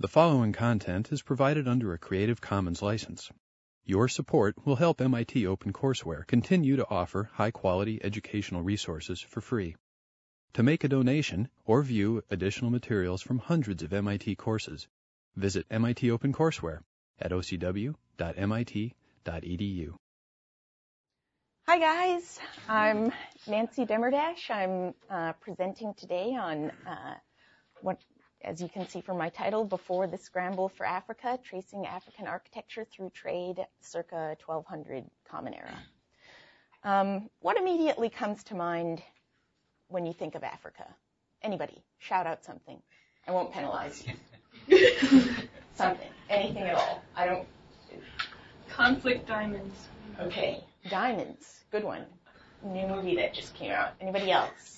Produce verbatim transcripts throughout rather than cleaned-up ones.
The following content is provided under a Creative Commons license. Your support will help M I T OpenCourseware continue to offer high-quality educational resources for free. To make a donation or view additional materials from hundreds of M I T courses, visit M I T OpenCourseware at o c w dot m i t dot e d u. Hi guys, I'm Nancy Demerdash. I'm uh, presenting today on uh, what, as you can see from my title, Before the Scramble for Africa, Tracing African Architecture Through Trade circa twelve hundred Common Era. Um, what immediately comes to mind when you think of Africa? Anybody? Shout out something. I won't penalize you. Something. Anything at all. I don't... Conflict diamonds. Okay. Diamonds. Good one. New movie that just came out. Anybody else?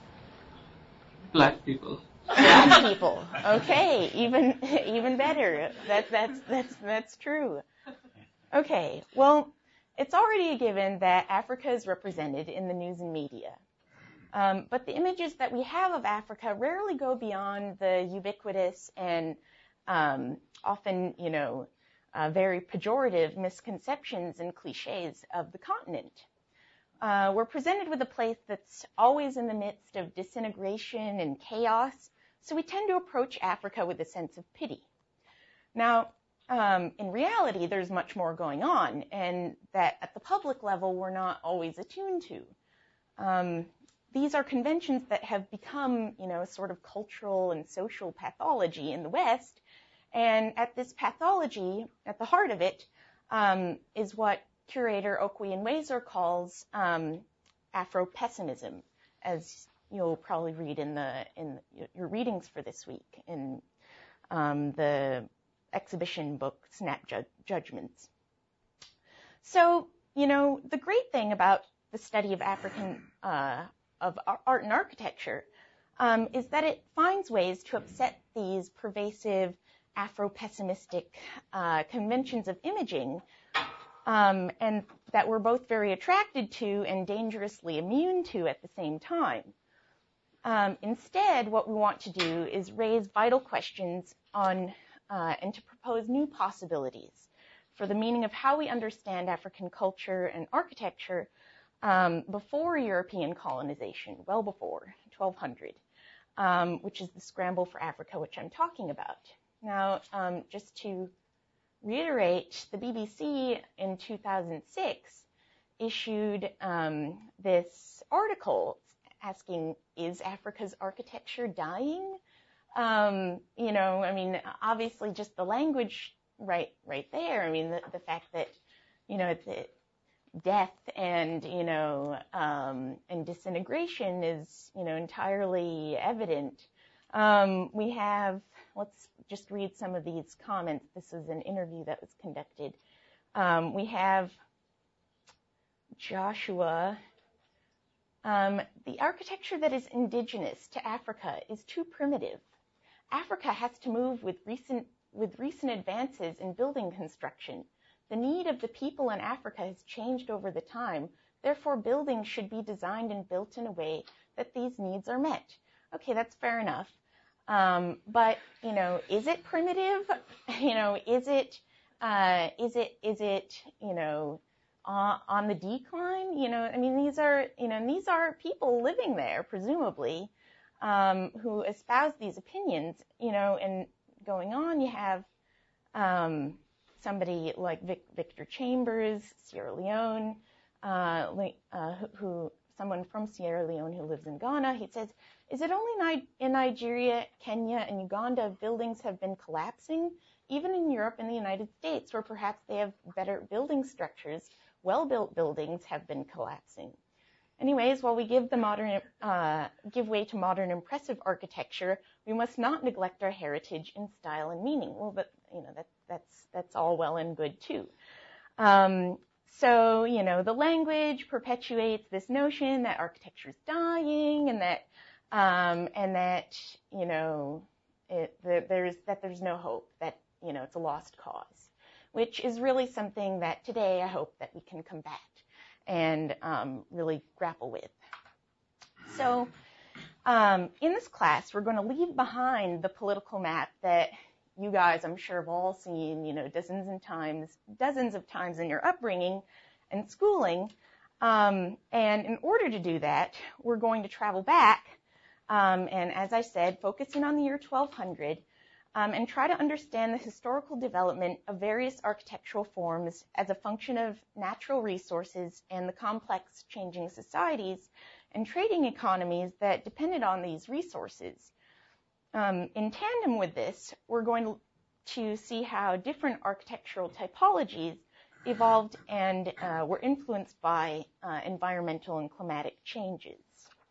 Black people. Black people. Okay. Even even better. That, that's, that's, that's true. Okay. Well, it's already a given that Africa is represented in the news and media. Um, but the images that we have of Africa rarely go beyond the ubiquitous and um, often, you know, uh, very pejorative misconceptions and cliches of the continent. Uh, we're presented with a place that's always in the midst of disintegration and chaos, so we tend to approach Africa with a sense of pity. Now, um, in reality, there's much more going on, and that at the public level, we're not always attuned to. Um, These are conventions that have become, you know, sort of cultural and social pathology in the West. And at this pathology, at the heart of it, um, is what curator Okwe Nwezor calls um, Afro-pessimism, as you'll probably read in the in your readings for this week in um, the exhibition book Snap Ju- Judgments. So, you know, the great thing about the study of African uh, of art and architecture um, is that it finds ways to upset these pervasive Afro-pessimistic uh, conventions of imaging um, and that we're both very attracted to and dangerously immune to at the same time. Um, instead, what we want to do is raise vital questions on uh, and to propose new possibilities for the meaning of how we understand African culture and architecture Um, before European colonization, well before twelve hundred, um, which is the scramble for Africa, which I'm talking about. Now, um, just to reiterate, the B B C in two thousand six issued um, this article asking, is Africa's architecture dying? Um, you know, I mean, obviously just the language right, right there. I mean, the, the fact that, you know, it's, it, death and, you know, um, and disintegration is, you know, entirely evident. Um, we have, let's just read some of these comments. This is an interview that was conducted. Um, we have Joshua. Um, the architecture that is indigenous to Africa is too primitive. Africa has to move with recent, with recent advances in building construction. The need of the people in Africa has changed over the time. Therefore, buildings should be designed and built in a way that these needs are met. Okay, that's fair enough. Um, but, you know, is it primitive? You know, is it, uh, is it, is it, you know, uh, on the decline? You know, I mean, these are, you know, these are people living there, presumably, um, who espouse these opinions, you know, and going on, you have, um, somebody like Vic, Victor Chambers, Sierra Leone, uh, uh, who, who, someone from Sierra Leone who lives in Ghana, he says, is it only Ni- in Nigeria, Kenya, and Uganda buildings have been collapsing? Even in Europe and the United States, where perhaps they have better building structures, well-built buildings have been collapsing. Anyways, while we give the modern, uh, give way to modern impressive architecture, we must not neglect our heritage in style and meaning. Well, but, you know, that, that's, that's all well and good too. Um, so, you know, the language perpetuates this notion that architecture is dying and that, um, and that, you know, it, that there's, that there's no hope, that, you know, it's a lost cause, which is really something that today I hope that we can combat and um, really grapple with. So um, in this class, we're going to leave behind the political map that you guys, I'm sure, have all seen, you know, dozens and times, dozens of times in your upbringing and schooling. Um, and in order to do that, we're going to travel back, um, and as I said, focusing on the year twelve hundred, um, and try to understand the historical development of various architectural forms as a function of natural resources and the complex changing societies and trading economies that depended on these resources. Um, in tandem with this, we're going to see how different architectural typologies evolved and uh, were influenced by uh, environmental and climatic changes.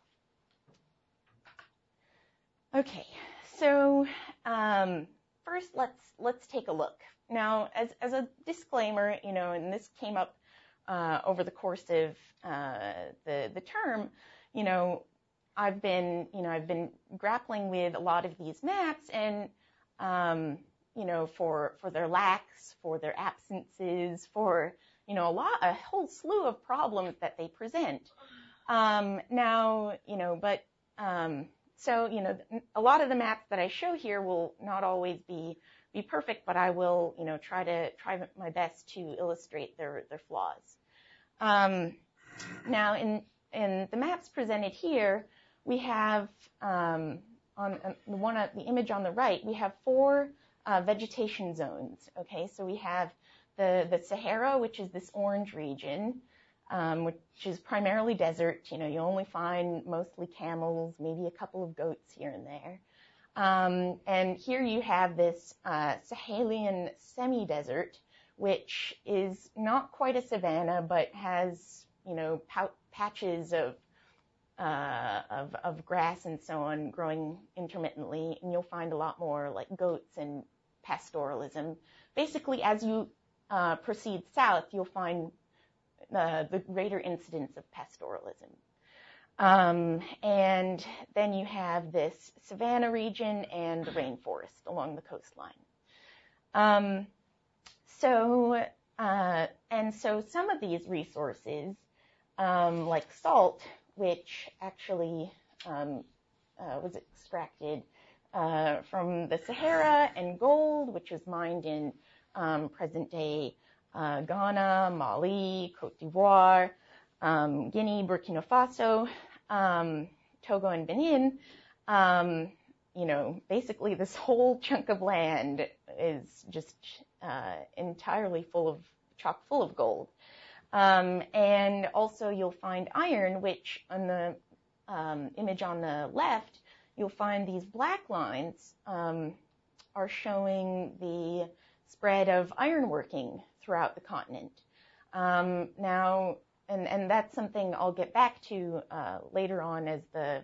Okay, so um, first let's let's take a look. Now, as as a disclaimer, you know, and this came up uh, over the course of uh, the the term, you know, I've been you know I've been grappling with a lot of these maps, and um, you know, for for their lacks, for their absences, for you know a lot a whole slew of problems that they present. Um, now, you know, but um, so you know, a lot of the maps that I show here will not always be be perfect, but I will you know try to try my best to illustrate their their flaws. Um, now, in in the maps presented here, we have um, on the one the image on the right, we have four uh, vegetation zones. Okay, so we have the the Sahara, which is this orange region, um, which is primarily desert. You know, you only find mostly camels, maybe a couple of goats here and there. Um, and here you have this uh, Sahelian semi-desert, which is not quite a savanna, but has you know pou- patches of Uh, of, of grass and so on growing intermittently, and you'll find a lot more like goats and pastoralism. Basically, as you uh, proceed south, you'll find uh, the greater incidence of pastoralism. Um, and then you have this savanna region and the rainforest along the coastline. Um, so, uh, and so some of these resources, um, like salt, which actually um, uh, was extracted uh, from the Sahara, and gold, which is mined in um, present-day uh, Ghana, Mali, Cote d'Ivoire, um, Guinea, Burkina Faso, um, Togo, and Benin. Um, you know, basically this whole chunk of land is just uh, entirely full of, chock full of gold. Um, and also you'll find iron, which on the um, image on the left, you'll find these black lines um, are showing the spread of ironworking throughout the continent. Um, now, and, and that's something I'll get back to uh, later on as the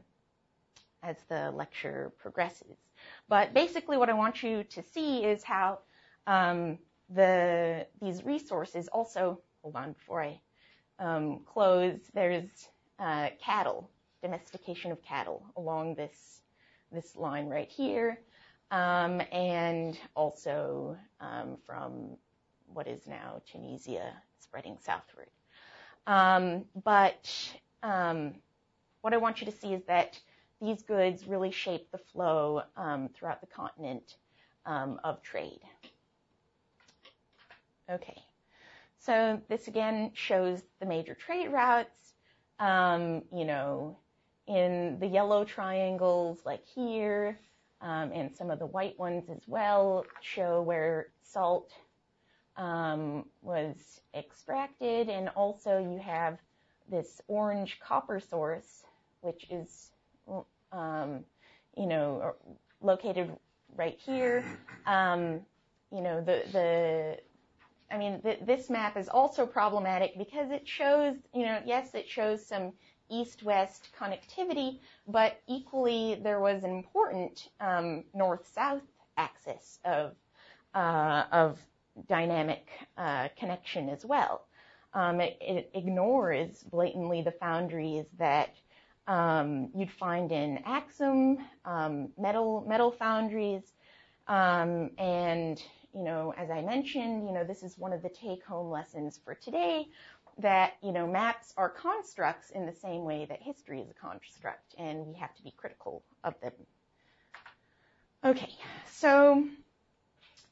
as the lecture progresses. But basically what I want you to see is how um, the these resources also, hold on before I um, close, there's uh, cattle, domestication of cattle along this this line right here, um, and also um, from what is now Tunisia spreading southward. Um, but um, what I want you to see is that these goods really shape the flow um, throughout the continent um, of trade. Okay. So this again shows the major trade routes, um, you know, in the yellow triangles like here, um, and some of the white ones as well show where salt um, was extracted, and also you have this orange copper source, which is, um, you know, located right here. Um, you know, the the I mean, th- this map is also problematic because it shows, you know, yes, it shows some east-west connectivity, but equally there was an important um, north-south axis of uh, of dynamic uh, connection as well. Um, it, it ignores blatantly the foundries that um, you'd find in Axum, um, metal metal foundries, um, and you know, as I mentioned, you know, this is one of the take-home lessons for today, that, you know, maps are constructs in the same way that history is a construct, and we have to be critical of them. Okay, so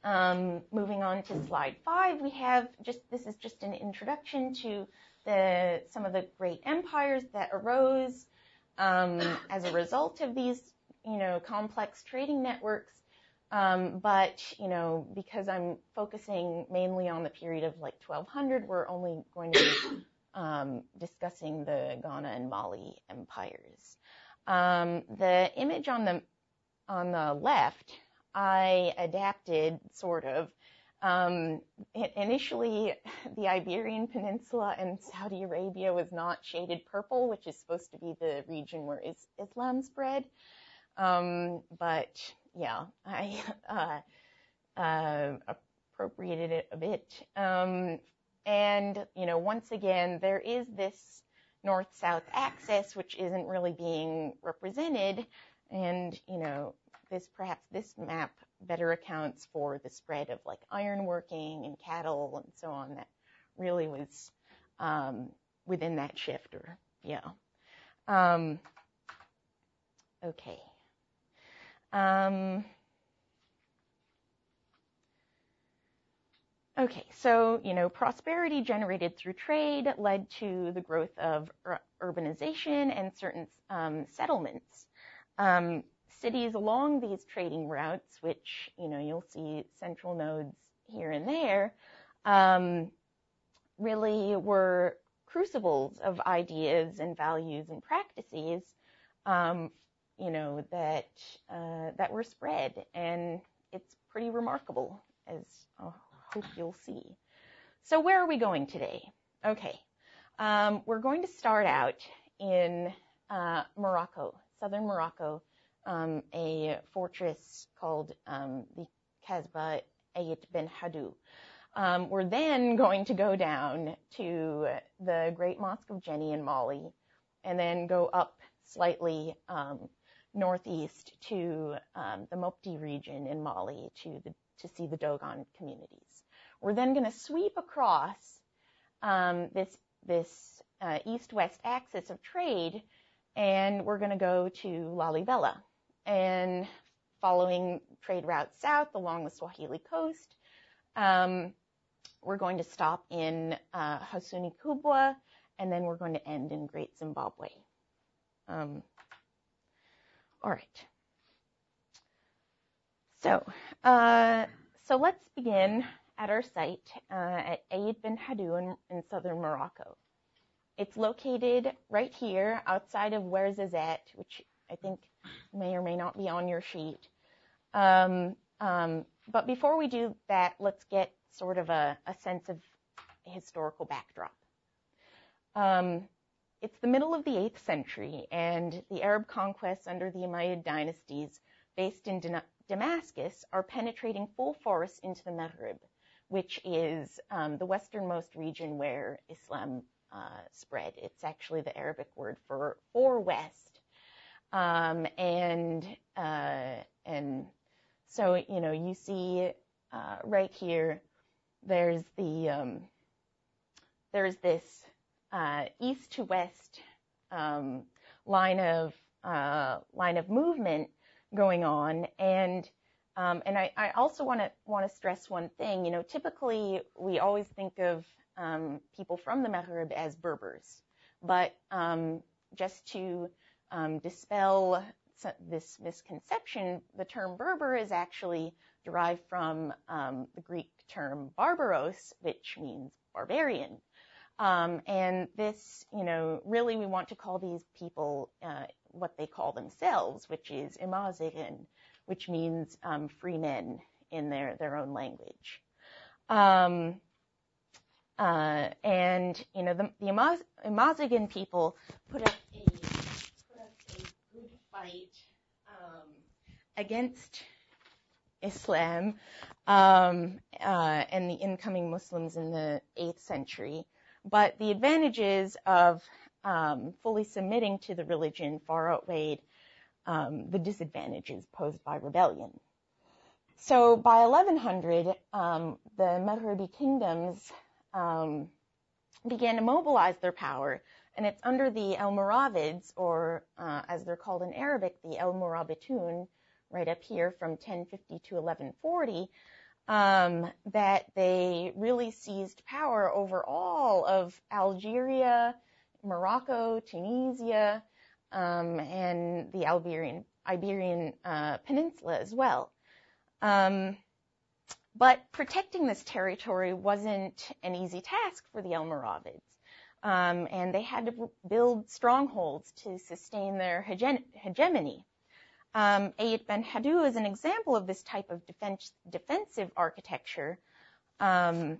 Um, moving on to slide five, we have just, this is just an introduction to the, some of the great empires that arose um, as a result of these, you know, complex trading networks. Um, but, you know, because I'm focusing mainly on the period of like twelve hundred, we're only going to be um, discussing the Ghana and Mali empires. Um, the image on the on the left, I adapted sort of. Um, initially, the Iberian Peninsula and Saudi Arabia was not shaded purple, which is supposed to be the region where is Islam spread. Um, but yeah, I uh, uh, appropriated it a bit. Um, and, you know, once again, there is this north-south axis, which isn't really being represented. And, you know, this perhaps this map better accounts for the spread of like ironworking and cattle and so on that really was um, within that shift, or yeah. Um, okay. Um, okay, so, you know, prosperity generated through trade led to the growth of ur- urbanization and certain um, settlements. Um, cities along these trading routes, which, you know, you'll see central nodes here and there, um, really were crucibles of ideas and values and practices, um, you know, that uh, that were spread, and it's pretty remarkable, as I hope you'll see. So where are we going today? Okay, um, we're going to start out in uh, Morocco, southern Morocco, um, a fortress called um, the Kasbah Ayit Ben Haddou. Um, we're then going to go down to the Great Mosque of Jenny in Mali, and then go up slightly um, northeast to um, the Mopti region in Mali to the, to see the Dogon communities. We're then going to sweep across um, this this uh, east-west axis of trade, and we're going to go to Lalibela, and following trade routes south along the Swahili coast. Um, we're going to stop in uh, Hasuni Kubwa, and then we're going to end in Great Zimbabwe. Um, all right. So, uh, so let's begin at our site uh, at Ayit Ben Haddou in, in southern Morocco. It's located right here outside of Ouarzazate, which I think may or may not be on your sheet. Um, um, but before we do that, let's get sort of a, a sense of historical backdrop. Um, it's the middle of the eighth century, and the Arab conquests under the Umayyad dynasties based in Dana- Damascus are penetrating full force into the Maghreb, which is um, the westernmost region where Islam uh, spread. It's actually the Arabic word for, for west. Um, and, uh, and so, you know, you see uh, right here, there's the, um, there's this uh, east to west um, line of, uh, line of movement going on. And, um, and I, I also want to, want to stress one thing. You know, typically we always think of um, people from the Maghreb as Berbers, but um, just to um, dispel this misconception, the term Berber is actually derived from um, the Greek term barbaros, which means barbarian. Um, and this, you know, really we want to call these people uh, what they call themselves, which is Imazighen, which means um, free men in their, their own language. Um, uh, and, you know, the, the Imaz, Imazighen people put up a, put up a good fight um, against Islam um, uh, and the incoming Muslims in the eighth century. But the advantages of um, fully submitting to the religion far outweighed um, the disadvantages posed by rebellion. So by eleven hundred, um, the Maghrebi kingdoms um, began to mobilize their power, and it's under the Almoravids, or uh, as they're called in Arabic, the Almorabitun, right up here from ten fifty to eleven forty, um, that they really seized power over all of Algeria, Morocco, Tunisia, um, and the Iberian, Iberian uh, Peninsula as well. Um, but protecting this territory wasn't an easy task for the Almoravids, um, and they had to build strongholds to sustain their hege- hegemony. Um, Ayat Ben Haddou is an example of this type of defense, defensive architecture, um,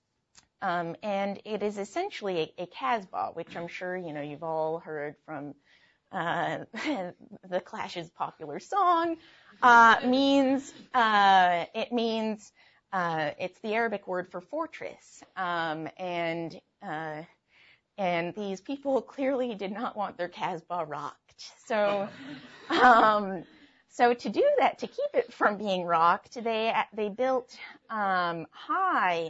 um, and it is essentially a, a Casbah, which I'm sure you know you've all heard from uh, the Clash's popular song. Uh, means uh, it means uh, it's the Arabic word for fortress, um, and uh, and these people clearly did not want their Casbah rocked. So, um, so to do that, to keep it from being rocked, they they built um, high,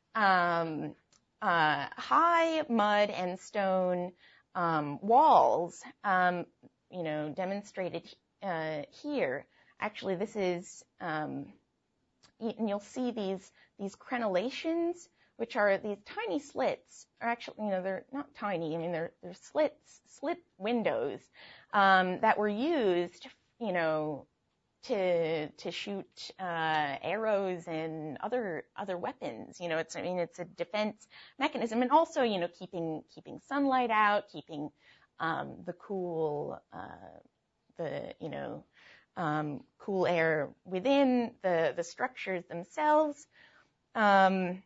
um, uh, high mud and stone um, walls. Um, you know, demonstrated uh, here. Actually, this is, um, and you'll see these these crenellations, which are these tiny slits, or actually, you know, they're not tiny. I mean, they're they're slits, slit windows um, that were used, you know, to to shoot uh, arrows and other other weapons. You know, it's I mean, it's a defense mechanism, and also, you know, keeping keeping sunlight out, keeping um, the cool uh, the you know um, cool air within the the structures themselves. Um,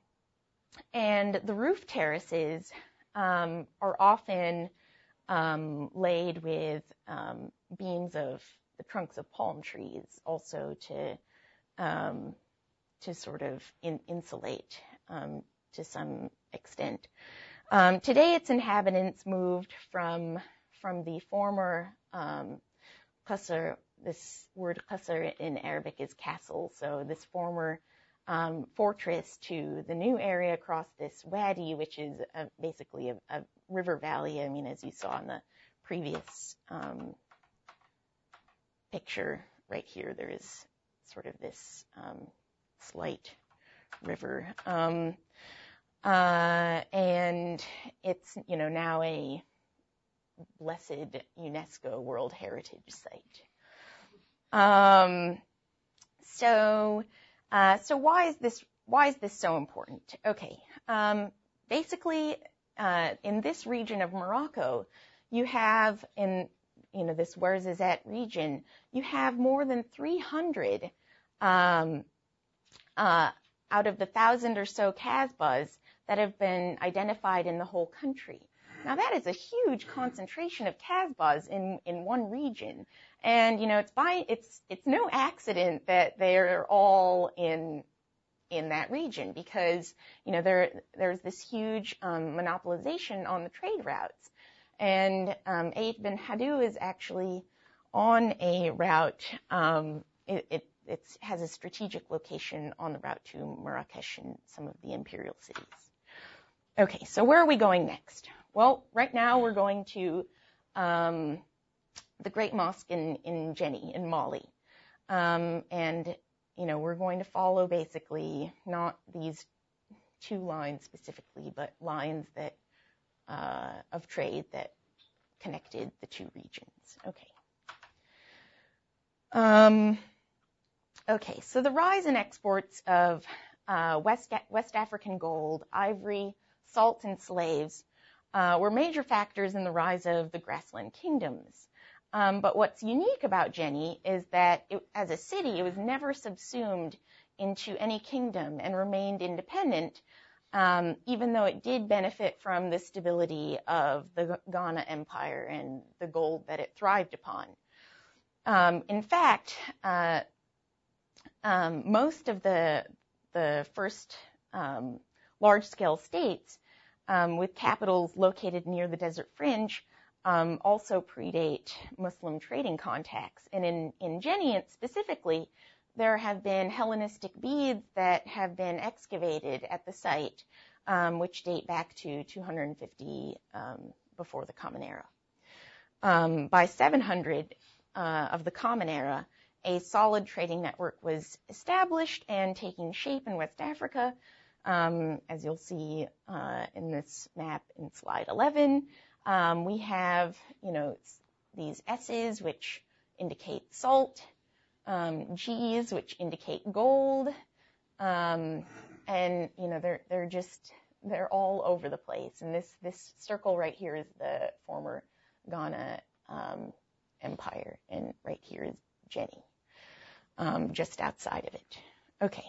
And the roof terraces um, are often um, laid with um, beams of the trunks of palm trees, also to um, to sort of in, insulate um, to some extent. Um, today, its inhabitants moved from from the former um, qasr. This word qasr in Arabic is castle. So this former Um, fortress to the new area across this wadi, which is a, basically a, a river valley. I mean, as you saw in the previous um, picture right here, there is sort of this um, slight river. Um, uh, and it's, you know, now a blessed UNESCO World Heritage Site. Um, so... Uh, so why is this why is this so important? Okay, um, basically, uh, in this region of Morocco, you have in you know this Ouarzazate region, you have more than three hundred um, uh, out of the thousand or so Casbahs that have been identified in the whole country. Now that is a huge concentration of Casbahs in, in one region. And, you know, it's by, it's, it's no accident that they're all in, in that region because, you know, there, there's this huge, um, monopolization on the trade routes. And, um, Ayat Ben Haddou is actually on a route, um, it, it, it has a strategic location on the route to Marrakesh and some of the imperial cities. Okay, so where are we going next? Well, right now we're going to um, the Great Mosque in, in Jenny, in Mali. Um, and, you know, we're going to follow basically not these two lines specifically, but lines that uh, of trade that connected the two regions. Okay. Um, okay, so the rise in exports of uh, West, West African gold, ivory, salt, and slaves uh, were major factors in the rise of the grassland kingdoms. Um, but what's unique about Jenny is that it, as a city, it was never subsumed into any kingdom and remained independent, um, even though it did benefit from the stability of the Ghana Empire and the gold that it thrived upon. Um, in fact, uh, um, most of the the first um, large-scale states um, with capitals located near the desert fringe um, also predate Muslim trading contacts. And in, in Jenny specifically, there have been Hellenistic beads that have been excavated at the site, um, which date back to two hundred fifty um, before the Common Era. Um, by seven hundred uh, of the Common Era, a solid trading network was established and taking shape in West Africa, um, as you'll see uh, in this map in slide eleven. Um, we have, you know, these S's, which indicate salt, um, G's, which indicate gold, um, and, you know, they're, they're just, they're all over the place. And this, this circle right here is the former Ghana um, Empire, and right here is Jenny, um, just outside of it. Okay.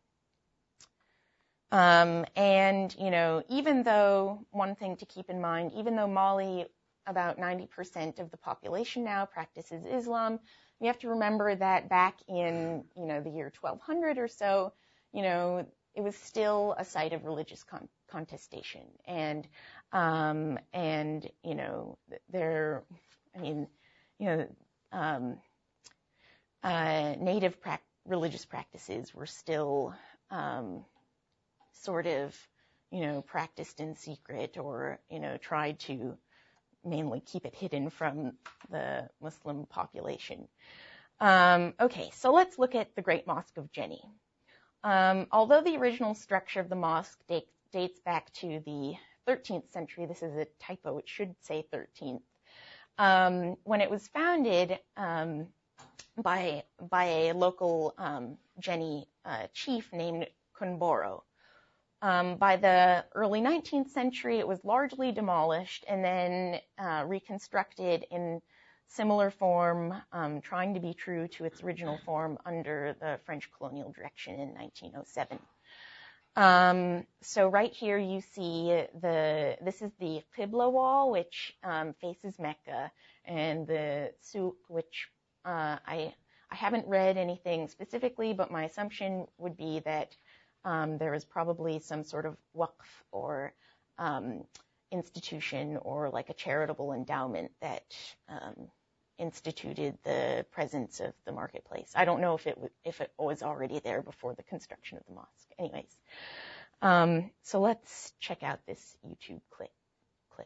Um, and, you know, even though, one thing to keep in mind, even though Mali, about ninety percent of the population now practices Islam, you have to remember that back in, you know, the year twelve hundred or so, you know, it was still a site of religious con- contestation. And, um, and, you know, there, I mean, you know, um, uh, native pra- religious practices were still, um, sort of, you know, practiced in secret, or, you know, tried to mainly keep it hidden from the Muslim population. Um, okay, so let's look at the Great Mosque of Jenny. Um, although the original structure of the mosque date, dates back to the thirteenth century, this is a typo, it should say thirteenth. Um, when it was founded um, by, by a local um, Jenny uh, chief named Kunboro. Um, by the early nineteenth century, it was largely demolished and then uh, reconstructed in similar form, um, trying to be true to its original form under the French colonial direction in nineteen oh seven. Um, so right here you see the, this is the Qibla wall, which um, faces Mecca, and the Souq, which uh, I, I haven't read anything specifically, but my assumption would be that Um, there was probably some sort of waqf or um, institution or like a charitable endowment that um, instituted the presence of the marketplace. I don't know if it, w- if it was already there before the construction of the mosque. Anyways, um, so let's check out this YouTube clip. clip.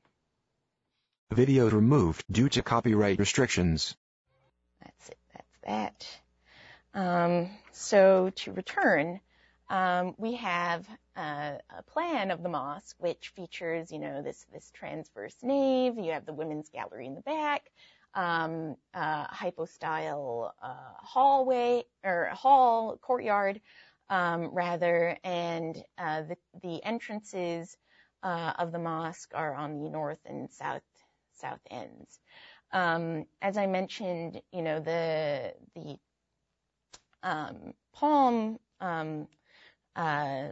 Video removed due to copyright restrictions. That's it. That's that. Um, so to return, Um, we have uh, a plan of the mosque which features, you know, this this transverse nave. You have the women's gallery in the back, um, uh, hypostyle uh, hallway or hall courtyard, um, rather, and uh, the the entrances uh, of the mosque are on the north and south south ends. Um, as I mentioned, you know, the the um, palm um, Uh,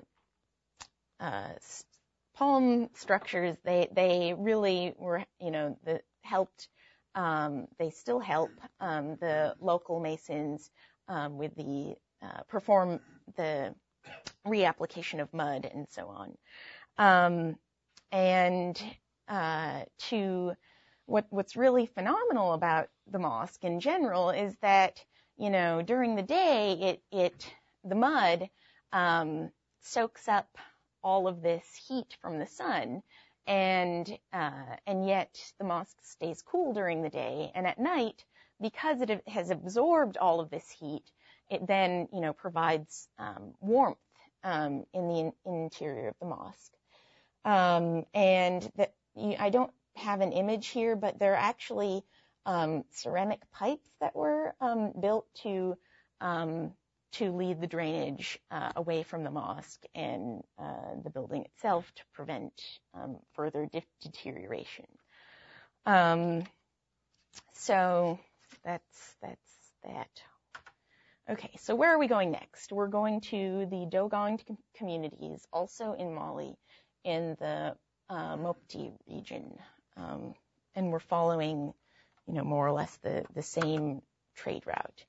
uh, palm structures, they they really were, you know, the, helped, um, they still help um, the local masons um, with the, uh, perform the reapplication of mud and so on. Um, and uh, to, what what's really phenomenal about the mosque in general is that, you know, during the day, it, it the mud, Um, soaks up all of this heat from the sun, and uh, and yet the mosque stays cool during the day, and at night, because it has absorbed all of this heat, it then, you know, provides um, warmth um, in the in- interior of the mosque. Um, and that you, I don't have an image here, but there are actually um, ceramic pipes that were um, built to um, to lead the drainage uh, away from the mosque and uh, the building itself to prevent um, further de- deterioration. Um, so that's that's that. Okay, so where are we going next? We're going to the Dogon com- communities, also in Mali, in the uh, Mopti region, um, and we're following, you know, more or less the the same trade route.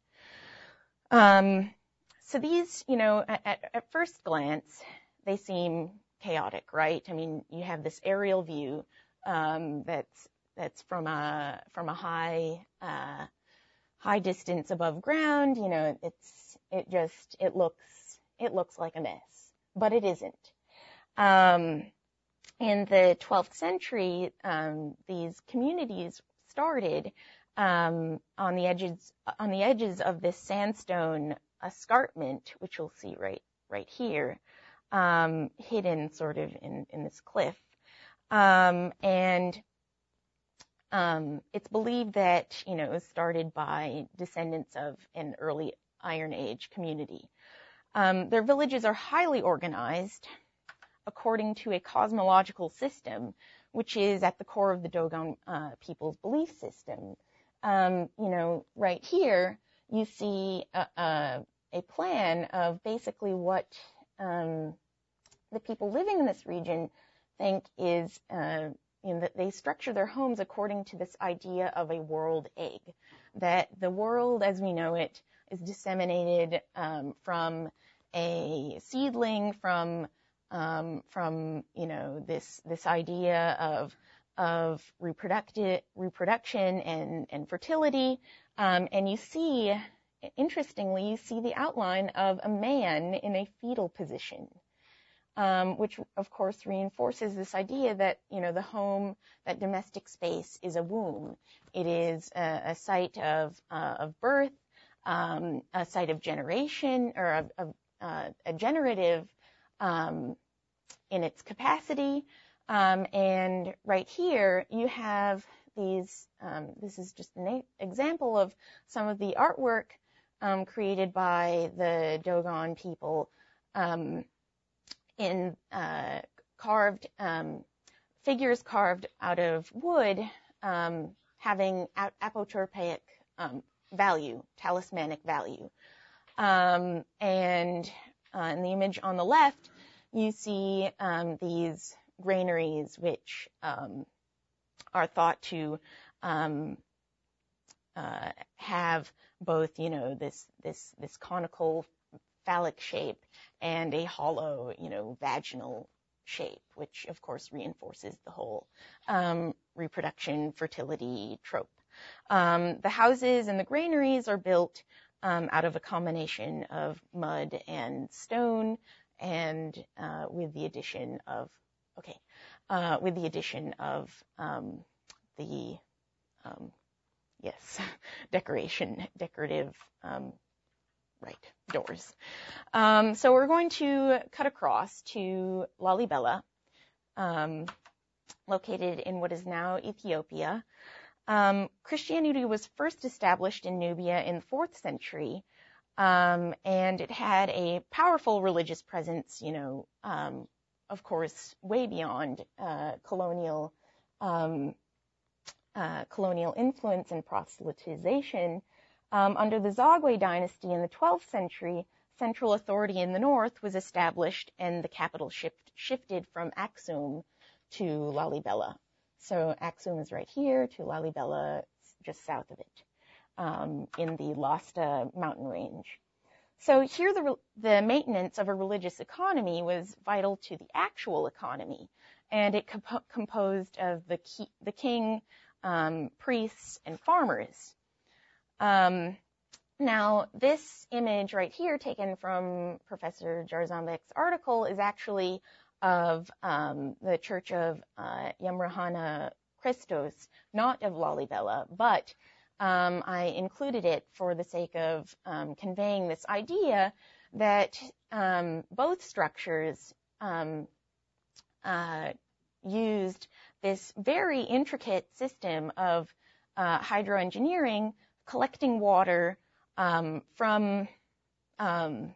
Um, So these, you know, at, at first glance, they seem chaotic, right? I mean, you have this aerial view um, that's that's from a from a high uh, high distance above ground. You know, it's it just it looks it looks like a mess, but it isn't. Um, in the twelfth century, um, these communities started um, on the edges on the edges of this sandstone escarpment, which you'll see right right here, um, hidden sort of in, in this cliff. Um, and um, it's believed that, you know, it was started by descendants of an early Iron Age community. Um, their villages are highly organized according to a cosmological system, which is at the core of the Dogon uh, people's belief system. Um, you know, right here, you see a, a, a plan of basically what um, the people living in this region think is, uh, you know, that they structure their homes according to this idea of a world egg, that the world as we know it is disseminated um, from a seedling, from um, from you know this this idea of of reproductive reproduction and and fertility, um, and you see, interestingly, you see the outline of a man in a fetal position. Um, which of course reinforces this idea that, you know, the home, that domestic space is a womb. It is a, a site of, uh, of birth, um, a site of generation, or of, of uh, a generative, um, in its capacity. Um, and right here you have these, um, this is just an example of some of the artwork, um, created by the Dogon people, um, in uh, carved um, figures carved out of wood, um, having ap- apotropic um, value, talismanic value. Um, and uh, in the image on the left, you see um, these granaries, which um, are thought to um, uh, have both, you know, this this this conical phallic shape and a hollow, you know, vaginal shape, which of course reinforces the whole um, reproduction fertility trope. Um, the houses and the granaries are built um, out of a combination of mud and stone, and uh, with the addition of, okay, uh, with the addition of um, the, um, yes, decoration, decorative, um, right, doors. Um, so we're going to cut across to Lalibela, um, located in what is now Ethiopia. Um, Christianity was first established in Nubia in the fourth century, um, and it had a powerful religious presence, you know, um, of course, way beyond uh, colonial um, uh, colonial influence and proselytization. Um, under the Zagwe dynasty in the twelfth century, central authority in the north was established, and the capital shift, shifted from Aksum to Lalibela. So Aksum is right here, to Lalibela just south of it, um, in the Lasta mountain range. So here the, the maintenance of a religious economy was vital to the actual economy, and it comp- composed of the, key, the king, um, priests, and farmers. Um, now, this image right here, taken from Professor Jarzambek's article, is actually of um, the Church of uh, Yamrahana Christos, not of Lalibela, but um, I included it for the sake of um, conveying this idea that um, both structures um, uh, used this very intricate system of uh, hydroengineering, collecting water um, from um,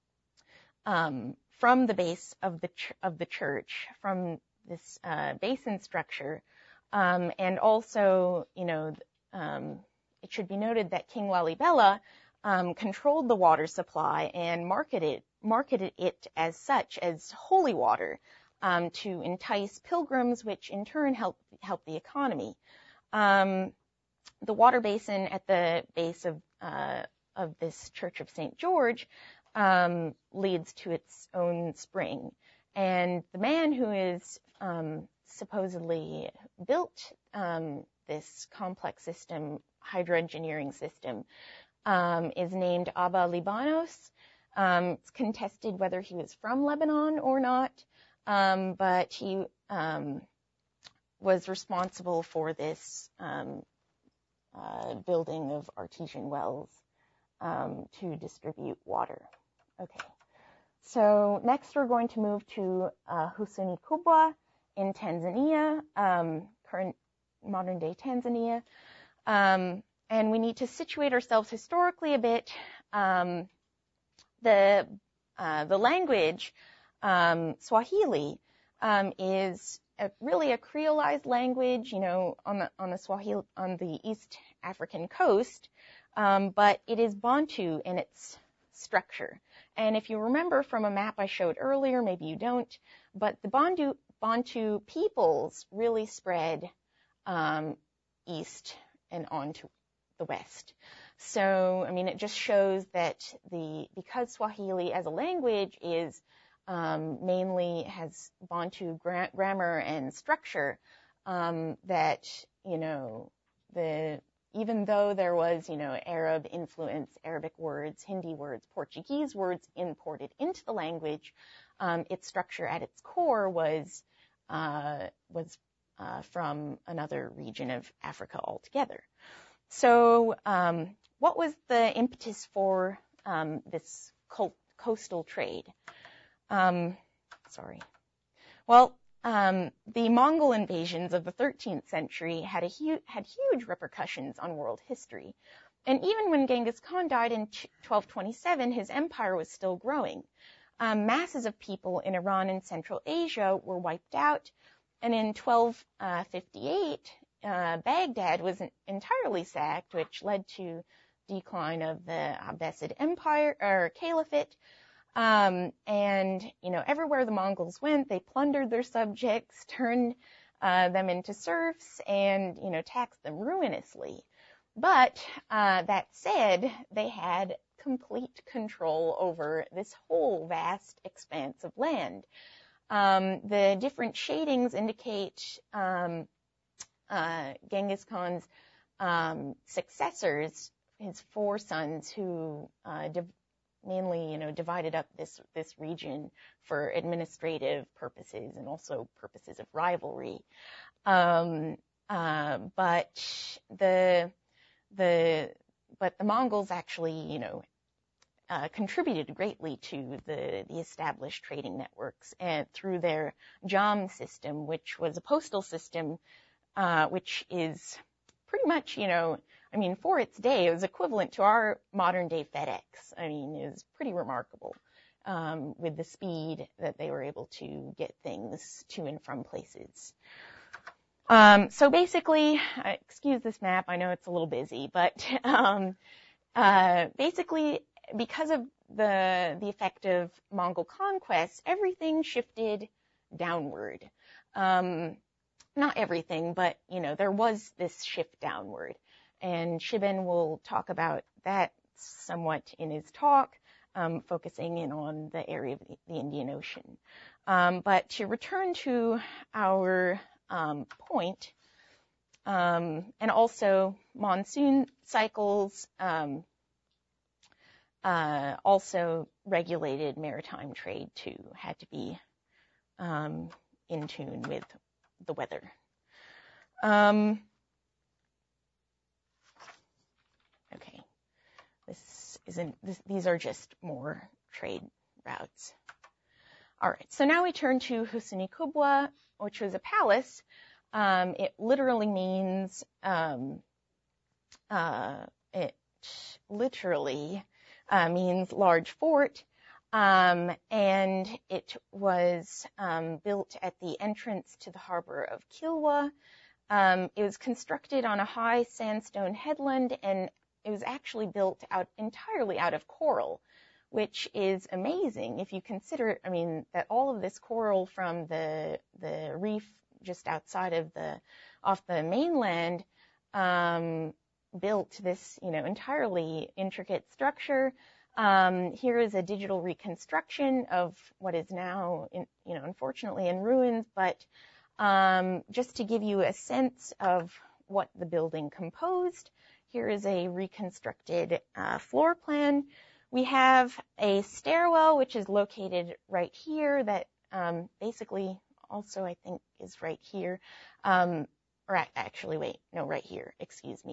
um, from the base of the ch- of the church, from this uh, basin structure, um, and also, you know, um, it should be noted that King Lalibela um, controlled the water supply and marketed marketed it as such, as holy water, um, to entice pilgrims, which in turn help help the economy. Um, The water basin at the base of uh, of this Church of Saint George um, leads to its own spring, and the man who is um, supposedly built um, this complex system, hydroengineering system, um, is named Abba Libanos. Um, it's contested whether he was from Lebanon or not, um, but he um, was responsible for this. Um, uh, building of artesian wells um, to distribute water. Okay. So next we're going to move to uh, Husuni Kubwa in Tanzania, um, current modern-day Tanzania. Um, and we need to situate ourselves historically a bit. Um, the, uh, the language, um, Swahili, um, is a, really a creolized language, you know, on the, on the Swahili, on the East African coast, um, but it is Bantu in its structure. And if you remember from a map I showed earlier, maybe you don't, but the Bantu, Bantu peoples really spread um, east and on to the west. So, I mean, it just shows that the because Swahili as a language is um, mainly has Bantu gra- grammar and structure, um, that, you know, the even though there was, you know, Arab influence, Arabic words, Hindi words, Portuguese words imported into the language, um, its structure at its core was uh, was uh, from another region of Africa altogether. So, um, what was the impetus for um, this co- coastal trade? Um, sorry. Well, Um, the Mongol invasions of the thirteenth century had, a hu- had huge repercussions on world history. And even when Genghis Khan died in twelve twenty-seven, his empire was still growing. Um, masses of people in Iran and Central Asia were wiped out. And in twelve fifty-eight, uh, Baghdad was entirely sacked, which led to decline of the Abbasid Empire, or Caliphate. Um, and, you know, everywhere the Mongols went, they plundered their subjects, turned uh, them into serfs, and, you know, taxed them ruinously. But uh, that said, they had complete control over this whole vast expanse of land. Um, the different shadings indicate um, uh, Genghis Khan's um, successors, his four sons, who uh, div- mainly, you know, divided up this this region for administrative purposes and also purposes of rivalry. Um, uh, but the the but the Mongols actually, you know, uh, contributed greatly to the the established trading networks and through their Jam system, which was a postal system, uh, which is pretty much, you know, I mean, for its day, it was equivalent to our modern-day FedEx. I mean, it was pretty remarkable um, with the speed that they were able to get things to and from places. Um, so basically, uh, excuse this map, I know it's a little busy, but um, uh, basically, because of the the effect of Mongol conquest, everything shifted downward. Um, not everything, but, you know, there was this shift downward. And Shiben will talk about that somewhat in his talk, um, focusing in on the area of the, the Indian Ocean. Um, but to return to our um, point, um, and also monsoon cycles um, uh, also regulated maritime trade too, had to be um, in tune with the weather. Um, okay, this isn't. This, these are just more trade routes. All right, so now we turn to Husuni Kubwa, which was a palace. Um, it literally means. Um, uh, it literally uh, means large fort. Um, and it was um, built at the entrance to the harbor of Kilwa. Um, it was constructed on a high sandstone headland, and it was actually built out entirely out of coral, which is amazing if you consider, I mean, that all of this coral from the the reef just outside of the, off the mainland, um, built this, you know, entirely intricate structure. Um, here is a digital reconstruction of what is now, in, you know, unfortunately in ruins, but um, just to give you a sense of what the building composed, here is a reconstructed uh, floor plan. We have a stairwell, which is located right here, that um, basically also I think is right here, um, or actually, wait, no, right here, excuse me.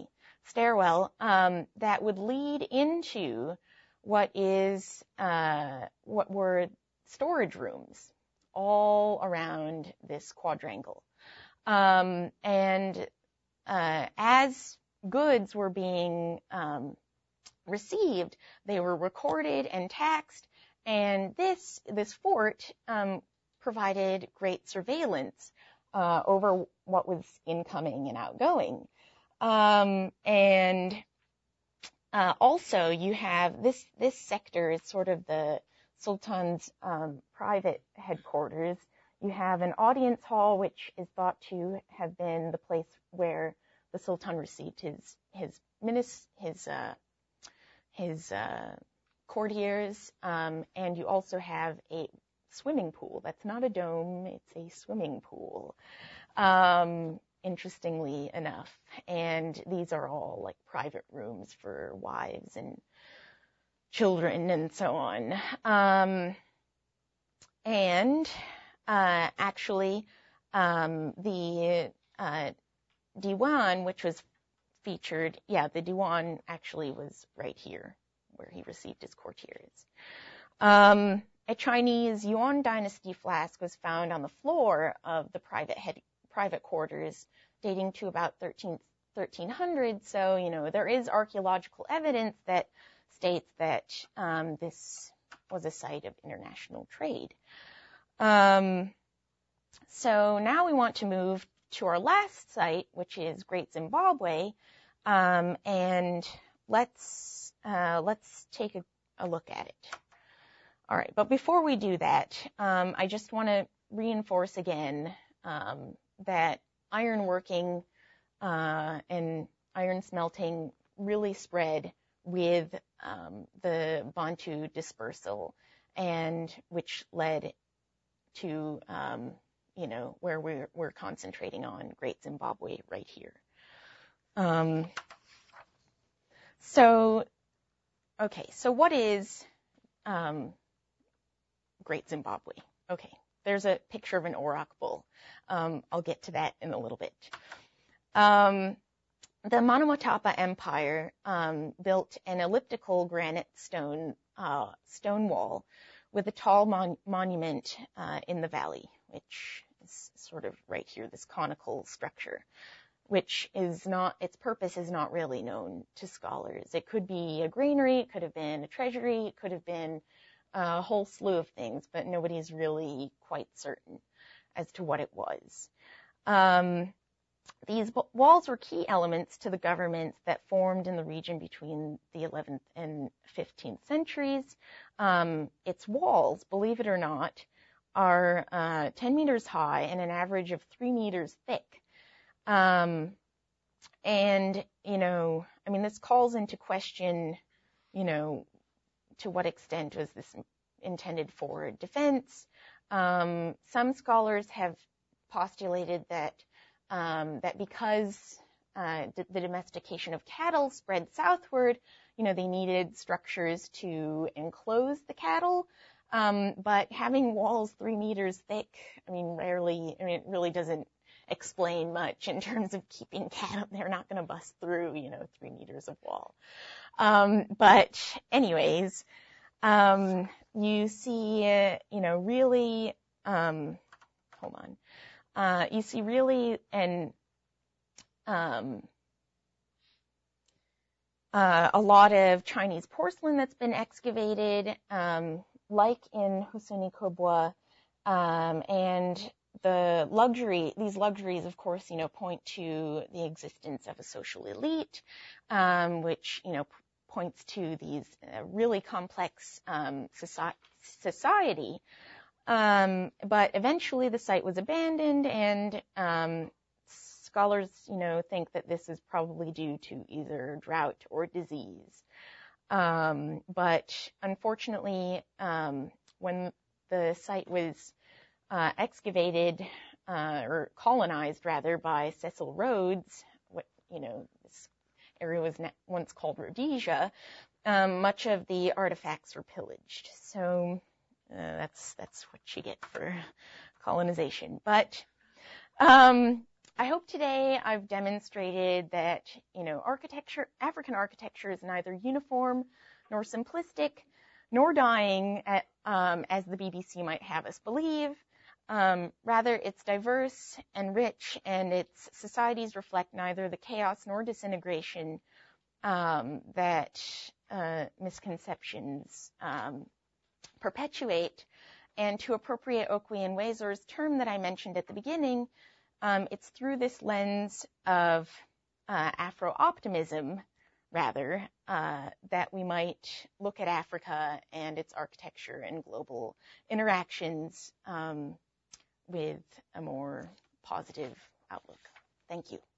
stairwell um, that would lead into what is uh, what were storage rooms all around this quadrangle. Um, and uh, as goods were being um, received, they were recorded and taxed, and this this fort um, provided great surveillance uh, over what was incoming and outgoing. Um, and uh, also, you have this this sector is sort of the Sultan's um, private headquarters. You have an audience hall, which is thought to have been the place where the Sultan received his his minis, his uh, his uh, courtiers, um, and you also have a swimming pool. That's not a dome; it's a swimming pool. Um, interestingly enough, and these are all like private rooms for wives and children and so on. Um, and uh, actually, um, the uh, Diwan, which was featured, yeah, the Diwan actually was right here where he received his courtiers. Um, a Chinese Yuan dynasty flask was found on the floor of the private head, private quarters dating to about thirteen hundred. So, you know, there is archaeological evidence that states that um, this was a site of international trade. Um, so now we want to move to our last site, which is Great Zimbabwe, um, and let's uh, let's take a, a look at it. All right, but before we do that, um, I just want to reinforce again um, that ironworking uh, and iron smelting really spread with um, the Bantu dispersal, and which led to, um, you know, where we're, we're concentrating on Great Zimbabwe right here. Um, so, okay, so what is um, Great Zimbabwe? Okay, there's a picture of an auroch bull. Um, I'll get to that in a little bit. Um, the Manamatapa Empire um, built an elliptical granite stone uh, stone wall with a tall mon- monument uh, in the valley, which is sort of right here, this conical structure, which is not, its purpose is not really known to scholars. It could be a granary, it could have been a treasury, it could have been a whole slew of things, but nobody's really quite certain as to what it was. Um, these walls were key elements to the governments that formed in the region between the eleventh and fifteenth centuries. Um, its walls, believe it or not, are uh, ten meters high and an average of three meters thick. Um, and, you know, I mean, this calls into question, you know, to what extent was this intended for defense? Um, some scholars have postulated that um, that because uh, d- the domestication of cattle spread southward, you know, they needed structures to enclose the cattle. Um, but having walls three meters thick, I mean, rarely, I mean, it really doesn't explain much in terms of keeping cattle. They're not going to bust through, you know, three meters of wall. Um, but anyways, um, you see, uh, you know, really, um, hold on, uh, you see really an, um, uh, a lot of Chinese porcelain that's been excavated, um, like in Husseini Kubwa, um, and the luxury, these luxuries, of course, you know, point to the existence of a social elite, um, which, you know, p- points to these uh, really complex um, soci- society. Um, but eventually the site was abandoned, and um, scholars, you know, think that this is probably due to either drought or disease. Um, but unfortunately, um, when the site was Uh, excavated uh, or colonized rather by Cecil Rhodes, what, you know, this area was once called Rhodesia, um, much of the artifacts were pillaged. So uh, that's that's what you get for colonization. But um, I hope today I've demonstrated that, you know, architecture, African architecture is neither uniform nor simplistic nor dying, at, um, as the B B C might have us believe. Um, rather, it's diverse and rich, and its societies reflect neither the chaos nor disintegration um, that uh, misconceptions um, perpetuate. And to appropriate Okwe and Wazor's term that I mentioned at the beginning, um, it's through this lens of uh, Afro-optimism, rather, uh, that we might look at Africa and its architecture and global interactions um, with a more positive outlook. Thank you.